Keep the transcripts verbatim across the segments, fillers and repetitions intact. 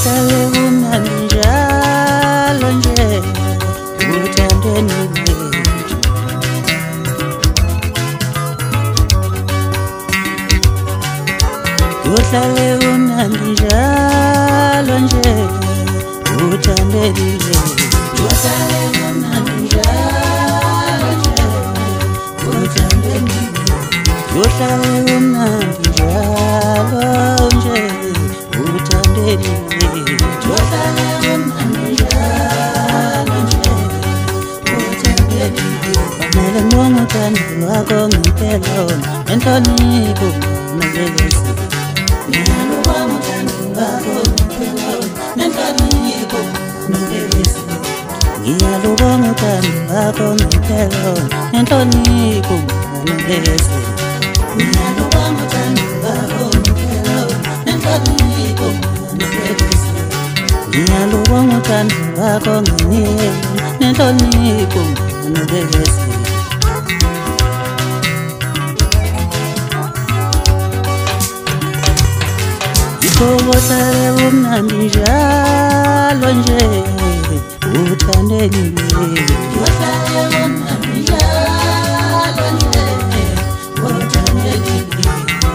Kuhlale kumnandi njalo nje uthandweni lwethu. Kuhlale kumnandi njalo nje uthandweni lwethu. Kuhlale kumnandi njalo nje uthandweni lwethu. Kuhlale kumnandi njalo nje uthandweni lwethu. Kuhlale kumnandi njalo nje uthandweni lwethu. Kumele ngibonge uthando lwakho ngempela lona enhlonipho nobekezelo. Ngiyalubonga uthando lwakho ngempela lona enhlonipho nobekezelo. Ngiyalubonga uthando lwakho ngempela lona enhlonipho nobekezelo. Ngiyalubonga uthando lwakho ngempela lona enhlonipho nobekezelo. Ngiyalubonga uthando lwakho ngenhlonipho nobekezelo. Kuhlale kumnandi njalo nje uthandweni lwethu. Kuhlale kumnandi njalo nje uthandweni lwethu.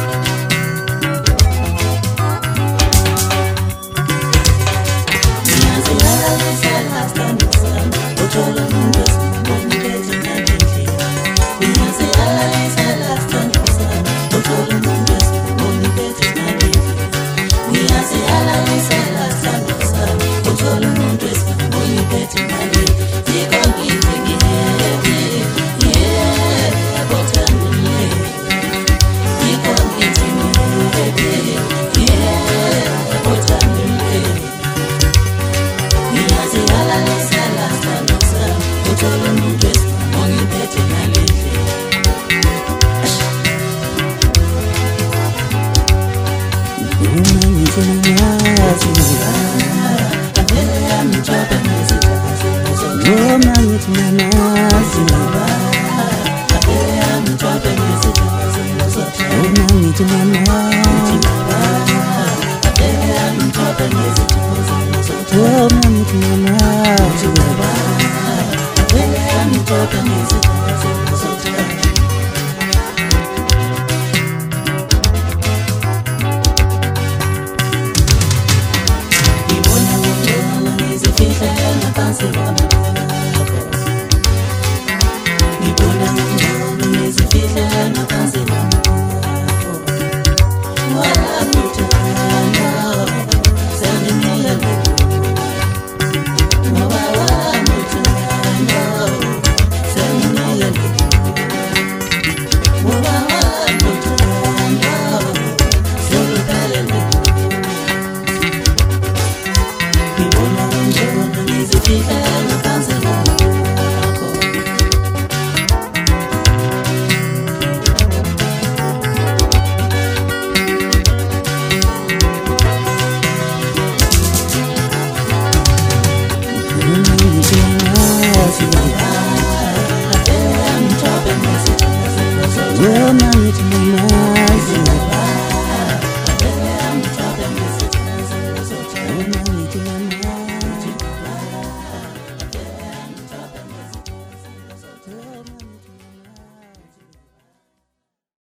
Ngiyazilalalisela sithando sami uthola umuntu esimbonile ngendlela. Ngiyazilalalisela sithando sami uthola umuntu esimbonile ngendlela. Ngiyaziyalalisela sithando sami uthola umuntu esimbonile ngendlela. Yikho ngithi ngiyeke yebo thandile. Yikho ngithi ngiyeke yebo thandile. Ngiyaziyalalisela sithando sami uthola umuntu esimbonile ngendlela. Uma ngithi namazi ngavele yami njobe ngezithathi. Uma ngithi namazi ngavele yami njobe ngezithathi. Uma ngithi namazi ngavele yami njobe ngezithathi. Uma ngithi namazi ngavele yami njobe ngezithathi. Ngibona ngcono ngizifihlela ngaphansi kwakho. Wami uthando senginika ngoba wami uthando senginika ngoba wami uthando senginika. Ngibona ngcono ngizifihlela ngaphansi kwakho. Uma ngithi namazi